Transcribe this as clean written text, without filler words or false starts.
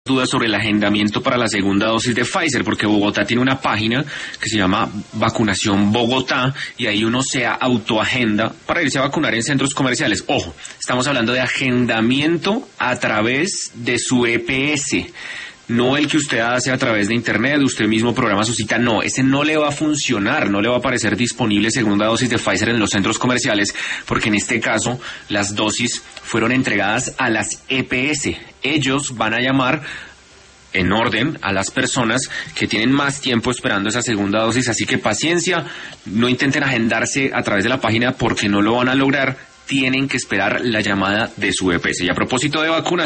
dudas sobre el agendamiento para la segunda dosis de Pfizer, porque Bogotá tiene una página que se llama Vacunación Bogotá y ahí uno se autoagenda para irse a vacunar en centros comerciales. Ojo, estamos hablando de agendamiento a través de su EPS. No el que usted hace a través de internet, usted mismo programa su cita, no, ese no le va a funcionar, no le va a aparecer disponible segunda dosis de Pfizer en los centros comerciales, porque en este caso las dosis fueron entregadas a las EPS. Ellos van a llamar en orden a las personas que tienen más tiempo esperando esa segunda dosis, así que paciencia, no intenten agendarse a través de la página porque no lo van a lograr, tienen que esperar la llamada de su EPS. Y a propósito de vacunas,